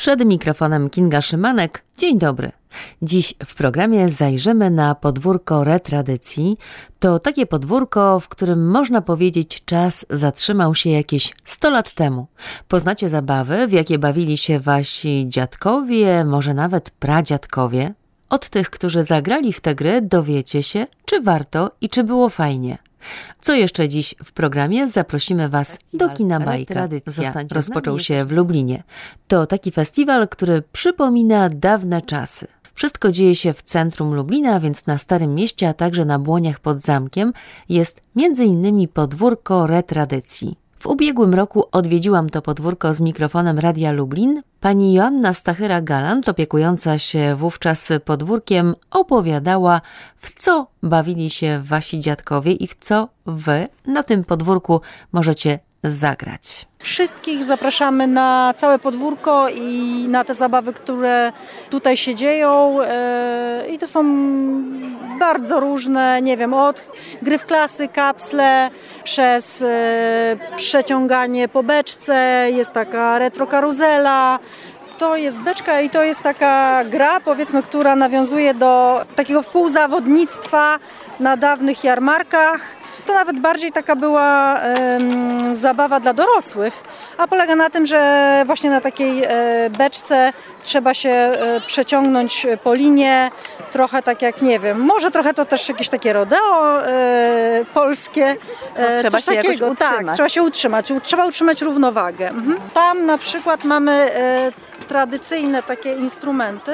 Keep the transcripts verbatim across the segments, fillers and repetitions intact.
Przed mikrofonem Kinga Szymanek. Dzień dobry. Dziś w programie zajrzymy na podwórko retradycji. To takie podwórko, w którym można powiedzieć czas zatrzymał się jakieś sto lat temu. Poznacie zabawy, w jakie bawili się wasi dziadkowie, może nawet pradziadkowie. Od tych, którzy zagrali w te gry, dowiecie się, czy warto i czy było fajnie. Co jeszcze dziś w programie? Zaprosimy Was festiwal do kina Bajka. Rozpoczął się w Lublinie. To taki festiwal, który przypomina dawne czasy. Wszystko dzieje się w centrum Lublina, więc na Starym Mieście, a także na Błoniach pod zamkiem jest między innymi podwórko retradycji. W ubiegłym roku odwiedziłam to podwórko z mikrofonem Radia Lublin. Pani Joanna Stachyra-Galant, opiekująca się wówczas podwórkiem, opowiadała, w co bawili się wasi dziadkowie i w co wy na tym podwórku możecie zagrać. Wszystkich zapraszamy na całe podwórko i na te zabawy, które tutaj się dzieją. I to są bardzo różne, nie wiem, od gry w klasy, kapsle, przez przeciąganie po beczce, jest taka retro karuzela. To jest beczka i to jest taka gra, powiedzmy, która nawiązuje do takiego współzawodnictwa na dawnych jarmarkach. To nawet bardziej taka była um, zabawa dla dorosłych, a polega na tym, że właśnie na takiej e, beczce trzeba się e, przeciągnąć po linie, trochę tak jak, nie wiem, może trochę to też jakieś takie rodeo e, polskie. E, trzeba się takiego. jakoś utrzymać. Tak, trzeba się utrzymać, trzeba utrzymać równowagę. Mhm. Tam na przykład mamy e, tradycyjne takie instrumenty,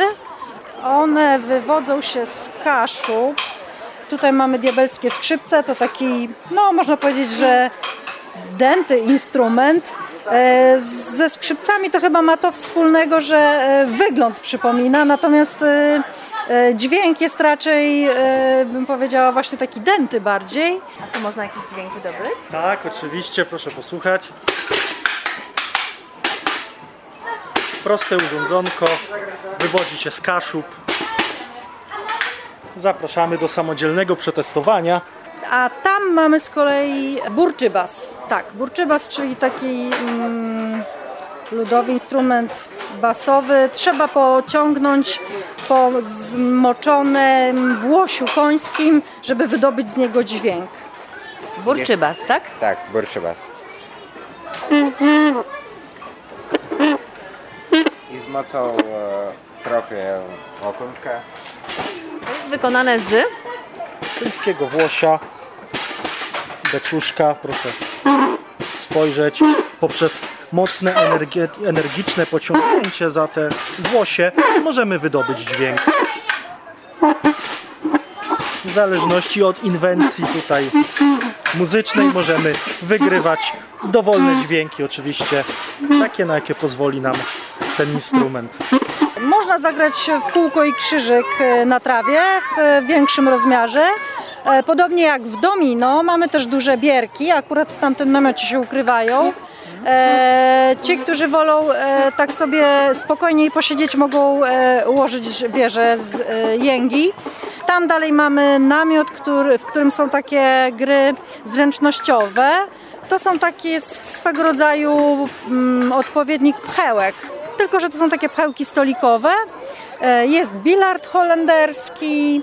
one wywodzą się z Kaszub. Tutaj mamy diabelskie skrzypce, to taki, no można powiedzieć, że dęty instrument. E, ze skrzypcami to chyba ma to wspólnego, że e, wygląd przypomina, natomiast e, e, dźwięk jest raczej, e, bym powiedziała, właśnie taki dęty bardziej. A tu można jakieś dźwięki dobyć? Tak, oczywiście, proszę posłuchać. Proste urządzonko, wywodzi się z Kaszub. Zapraszamy do samodzielnego przetestowania. A tam mamy z kolei burczybas. Tak, burczybas, czyli taki mm, ludowy instrument basowy. Trzeba pociągnąć po zmoczonym włosiu końskim, żeby wydobyć z niego dźwięk. Burczybas, tak? Tak, burczybas. I z mocą e, trochę okunka. To jest wykonane z Końskiego włosia, beczuszka, proszę spojrzeć, poprzez mocne, energie- energiczne pociągnięcie za te włosie możemy wydobyć dźwięk. W zależności od inwencji tutaj muzycznej możemy wygrywać dowolne dźwięki, oczywiście takie, na jakie pozwoli nam ten instrument. Można zagrać w kółko i krzyżyk na trawie w większym rozmiarze. Podobnie jak w domino, mamy też duże bierki, akurat w tamtym namiocie się ukrywają. Ci, którzy wolą tak sobie spokojniej posiedzieć, mogą ułożyć wieżę z jęgi. Tam dalej mamy namiot, który, w którym są takie gry zręcznościowe. To są takie swego rodzaju mm, odpowiednik pchełek. Tylko że to są takie pchełki stolikowe. Jest bilard holenderski.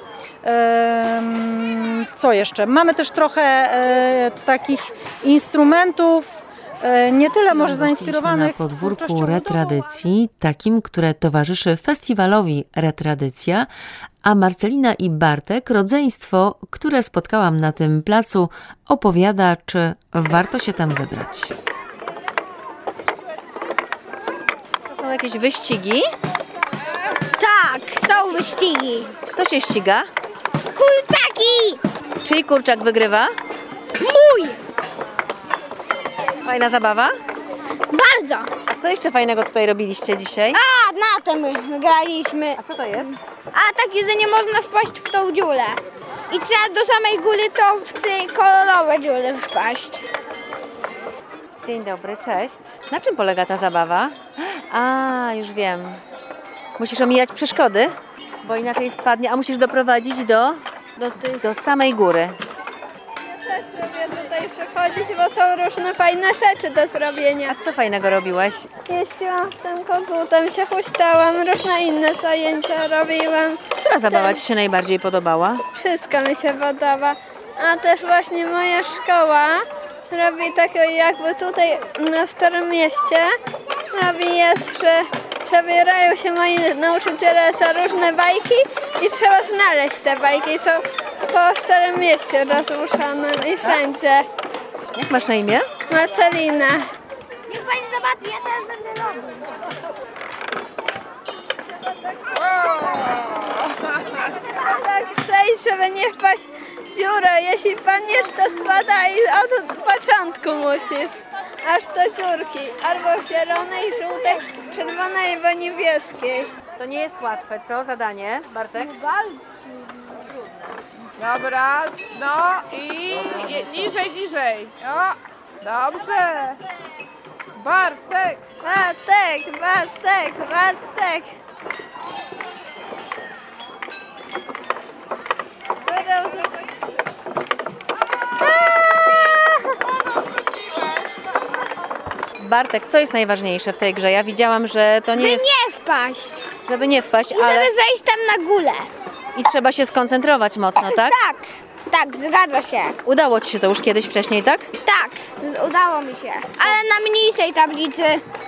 Co jeszcze? Mamy też trochę takich instrumentów, nie tyle może zainspirowanych na podwórku retradycji, takim, które towarzyszy festiwalowi Retradycja, a Marcelina i Bartek, rodzeństwo, które spotkałam na tym placu, opowiada, czy warto się tam wybrać. Są jakieś wyścigi? Tak, są wyścigi. Kto się ściga? Kurczaki! Czyj kurczak wygrywa? Mój! Fajna zabawa? Bardzo! A co jeszcze fajnego tutaj robiliście dzisiaj? A, na tym graliśmy. A co to jest? A takie, że nie można wpaść w tą dziurę. I trzeba do samej góry to w te kolorowe dziury wpaść. Dzień dobry, cześć. Na czym polega ta zabawa? A, już wiem. Musisz omijać przeszkody, bo inaczej wpadnie, a musisz doprowadzić do, Do tych... do samej góry. Ja też sobie tutaj przychodzić, bo są różne fajne rzeczy do zrobienia. A co fajnego robiłaś? Jeździłam w tym kogutem, się huśtałam, różne inne zajęcia robiłam. Która zabawa Ci się najbardziej podobała? Wszystko mi się podoba. A też właśnie moja szkoła robi takie jakby tutaj na Starym Mieście. Robi jest, że przebierają się moi nauczyciele za różne bajki i trzeba znaleźć te bajki. Są po Starym Mieście rozruszone i wszędzie. Jak masz na imię? Marcelina. Niech pani zobaczy, ja teraz będę robił. Tak przejść, żeby nie wpaść w dziurę. Jeśli padniesz, to spada i od początku musisz. Aż do dziurki. Albo zielonej, żółtej, czerwonej, albo niebieskiej. To nie jest łatwe, co? Zadanie, Bartek? Dobra, no i je, niżej, niżej. O, dobrze. Bartek. Bartek, Bartek, Bartek. Bartek, co jest najważniejsze w tej grze? Ja widziałam, że to nie By jest, nie wpaść. żeby nie wpaść, I ale żeby wejść tam na górę. i trzeba się skoncentrować mocno, tak? Tak, tak, zgadza się. Udało Ci się to już kiedyś wcześniej, tak? Tak, z- udało mi się. Ale na mniejszej tablicy.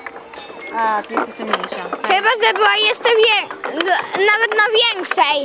A, to jest jeszcze mniejsza. Chyba, że była jeszcze wie... nawet na większej.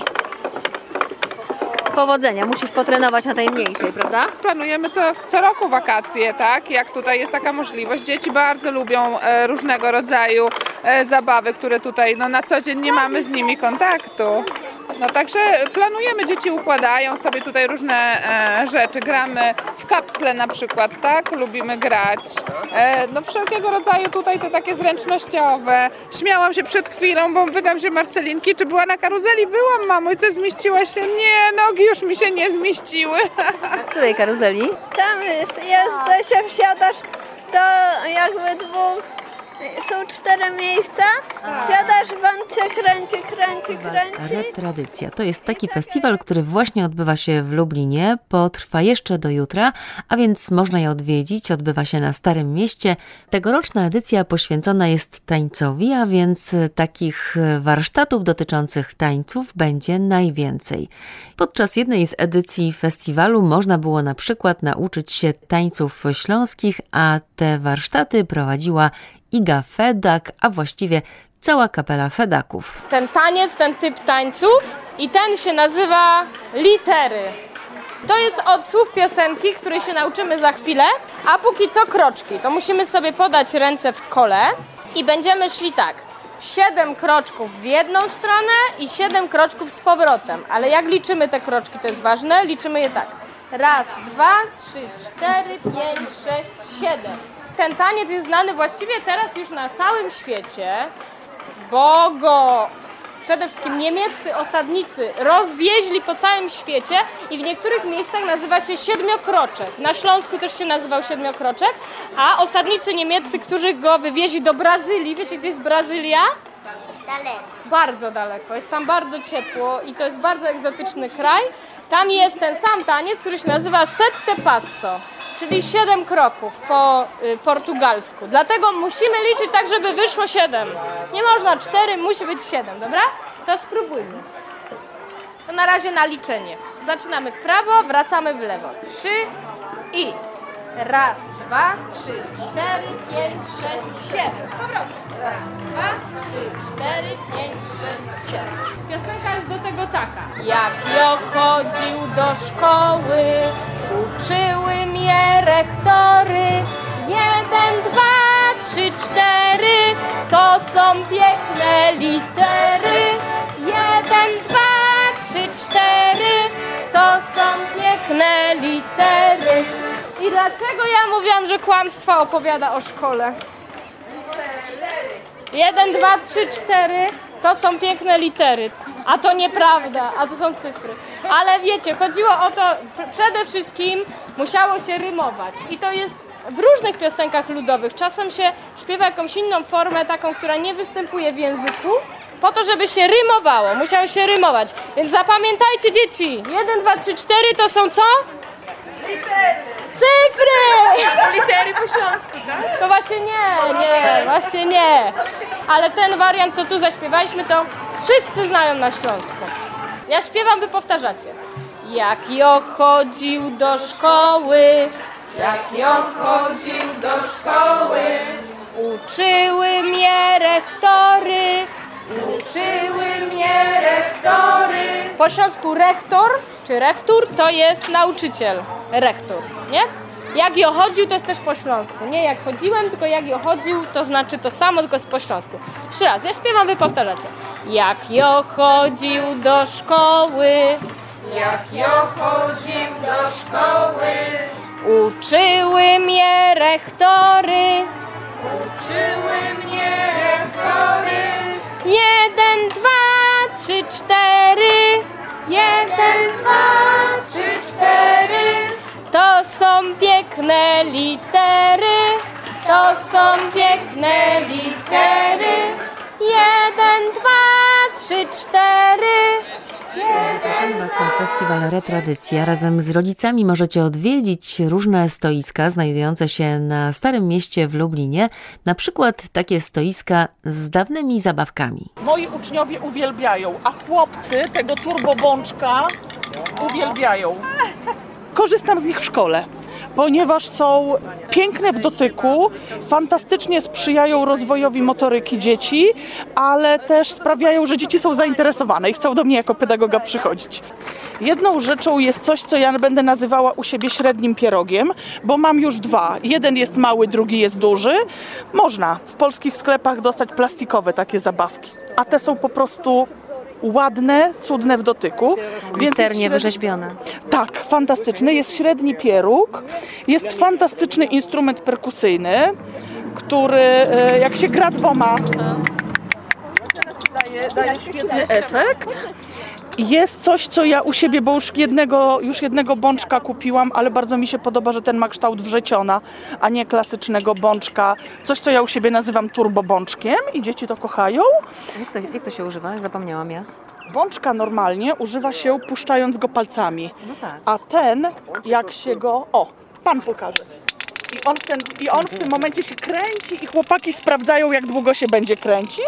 Powodzenia, musisz potrenować na tej mniejszej, prawda? Planujemy to co roku wakacje, tak? Jak tutaj jest taka możliwość. Dzieci bardzo lubią e, różnego rodzaju e, zabawy, które tutaj no, na co dzień nie mamy z nimi kontaktu. No także planujemy, dzieci układają sobie tutaj różne e, rzeczy, gramy w kapsle na przykład, tak? Lubimy grać. E, no wszelkiego rodzaju tutaj te takie zręcznościowe. Śmiałam się przed chwilą, bo pytam się Marcelinki, czy była na karuzeli? Byłam, mamo, i coś zmieściła się? Nie, nogi już mi się nie zmieściły. Na której karuzeli? Tam jest, jest to się wsiadasz do jakby dwóch, są cztery miejsca, siadasz, wąt cię kręci, kręci, kręci. Retradycja to jest taki festiwal, który właśnie odbywa się w Lublinie, potrwa jeszcze do jutra, a więc można je odwiedzić, odbywa się na Starym Mieście. Tegoroczna edycja poświęcona jest tańcowi, a więc takich warsztatów dotyczących tańców będzie najwięcej. Podczas jednej z edycji festiwalu można było na przykład nauczyć się tańców śląskich, a te warsztaty prowadziła Iga Fedak, a właściwie cała kapela Fedaków. Ten taniec, ten typ tańców i ten się nazywa litery. To jest od słów piosenki, której się nauczymy za chwilę, a póki co kroczki. To musimy sobie podać ręce w kole i będziemy szli tak. Siedem kroczków w jedną stronę i siedem kroczków z powrotem. Ale jak liczymy te kroczki, to jest ważne, liczymy je tak. Raz, dwa, trzy, cztery, pięć, sześć, siedem. Ten taniec jest znany właściwie teraz już na całym świecie, bo go przede wszystkim niemieccy osadnicy rozwieźli po całym świecie i w niektórych miejscach nazywa się siedmiokroczek. Na Śląsku też się nazywał siedmiokroczek, a osadnicy niemieccy, którzy go wywieźli do Brazylii, wiecie gdzie jest Brazylia? Daleko. Bardzo daleko, jest tam bardzo ciepło i to jest bardzo egzotyczny kraj. Tam jest ten sam taniec, który się nazywa sette passo, czyli siedem kroków po y, portugalsku. Dlatego musimy liczyć tak, żeby wyszło siedem. Nie można cztery, musi być siedem, dobra? To spróbujmy. To na razie na liczenie. Zaczynamy w prawo, wracamy w lewo. Trzy i raz, dwa, trzy, cztery, pięć, sześć, siedem. Z powrotem. Raz, dwa, trzy, cztery, pięć, sześć, siedem. Piosenka jest do tego taka. Jak ja chodził do szkoły, uczyły mnie rektory. Jeden, dwa, trzy, cztery, to są piękne litery. Jeden, dwa, trzy, cztery, to są piękne litery. I dlaczego ja mówiłam, że kłamstwa opowiada o szkole? Jeden, dwa, trzy, cztery to są piękne litery, a to nieprawda, a to są cyfry. Ale wiecie, chodziło o to, przede wszystkim musiało się rymować i to jest w różnych piosenkach ludowych. Czasem się śpiewa jakąś inną formę, taką, która nie występuje w języku, po to, żeby się rymowało, musiało się rymować. Więc zapamiętajcie dzieci, jeden, dwa, trzy, cztery to są co? Litery. Cyfry! Litery po śląsku, tak? To właśnie nie, nie, właśnie nie. Ale ten wariant, co tu zaśpiewaliśmy, to wszyscy znają na Śląsku. Ja śpiewam, wy powtarzacie. Jak jo chodził do szkoły, jak jo chodził do szkoły, uczyły mnie rektory, uczyły mnie rektory. Po śląsku rektor czy rektor to jest nauczyciel, rektor, nie? Jak jo chodził to jest też po śląsku, nie jak chodziłem, tylko jak jo chodził to znaczy to samo, tylko jest po śląsku. Jeszcze raz, ja śpiewam, wy powtarzacie. Jak jo chodził do szkoły, jak jo chodził do szkoły, uczyły mnie rektory, uczyły mnie rektory. Jeden, dwa, trzy, cztery, jeden, dwa, trzy, cztery. To są piękne litery, to są piękne litery. Jeden, dwa, trzy, cztery. Zapraszamy Was na festiwal Retradycja. Razem z rodzicami możecie odwiedzić różne stoiska znajdujące się na Starym Mieście w Lublinie. Na przykład takie stoiska z dawnymi zabawkami. Moi uczniowie uwielbiają, a chłopcy tego turbobączka uwielbiają. Korzystam z nich w szkole, ponieważ są piękne w dotyku, fantastycznie sprzyjają rozwojowi motoryki dzieci, ale też sprawiają, że dzieci są zainteresowane i chcą do mnie jako pedagoga przychodzić. Jedną rzeczą jest coś, co ja będę nazywała u siebie średnim pierogiem, bo mam już dwa. Jeden jest mały, drugi jest duży. Można w polskich sklepach dostać plastikowe takie zabawki, a te są po prostu ładne, cudne w dotyku. Misternie średni... wyrzeźbione. Tak, fantastyczny. Jest średni pieróg. Jest fantastyczny instrument perkusyjny, który jak się gra dwoma, daje, daje świetny efekt. Jest coś, co ja u siebie, bo już jednego, już jednego bączka kupiłam, ale bardzo mi się podoba, że ten ma kształt wrzeciona, a nie klasycznego bączka. Coś, co ja u siebie nazywam turbobączkiem i dzieci to kochają. Jak to, jak to się używa? Zapomniałam ja. Bączka normalnie używa się puszczając go palcami, No tak. a ten, jak się go... O, pan pokaże. I on, w ten, I on w tym momencie się kręci i chłopaki sprawdzają, jak długo się będzie kręcił.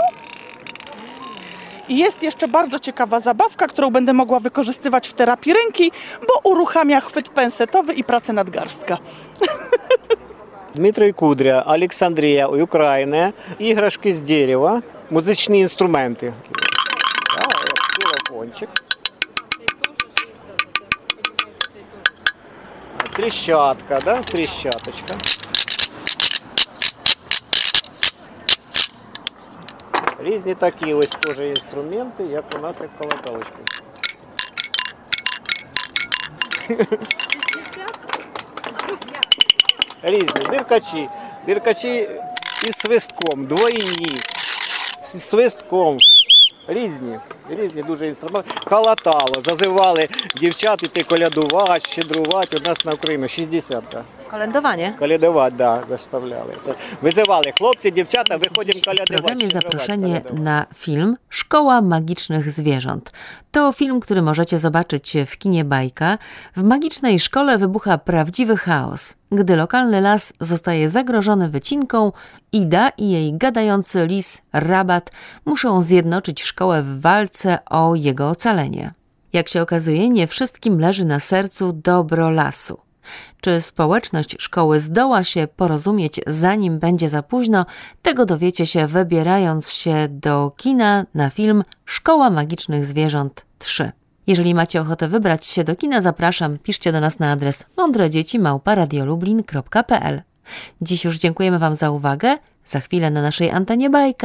I jest jeszcze bardzo ciekawa zabawka, którą będę mogła wykorzystywać w terapii ręki, bo uruchamia chwyt pensetowy i pracę nadgarstka. Дмитро і Кудря, Олександрія, Україна, іграшки з дерева, музичні інструменти. Ксилофончик. Тріщатка, да? Тріщаточка. Різні такі ось теж інструменти, як у нас як колоколочки. Різні диркачі, диркачі із свистком, двойні, з свистком, різні, різні дуже інструменти. Калатало, зазивали дівчат іти колядувати, щедрувати у нас на Україну, шістдесятка. Kolędowanie. Колядувати, да, заставляли. Це wizywali chłopcy, dziewczata, wychodzimy W колядувати. programie zaproszenie na film Szkoła Magicznych Zwierząt. To film, który możecie zobaczyć w kinie Bajka. W magicznej szkole wybucha prawdziwy chaos. Gdy lokalny las zostaje zagrożony wycinką, Ida i jej gadający lis Rabat muszą zjednoczyć szkołę w walce o jego ocalenie. Jak się okazuje, nie wszystkim leży na sercu dobro lasu. Czy społeczność szkoły zdoła się porozumieć, zanim będzie za późno, tego dowiecie się, wybierając się do kina na film Szkoła Magicznych Zwierząt trzy. Jeżeli macie ochotę wybrać się do kina, zapraszam, piszcie do nas na adres mądredzieci małpa radiolublin kropka p l. Dziś już dziękujemy Wam za uwagę. Za chwilę na naszej antenie Bajka.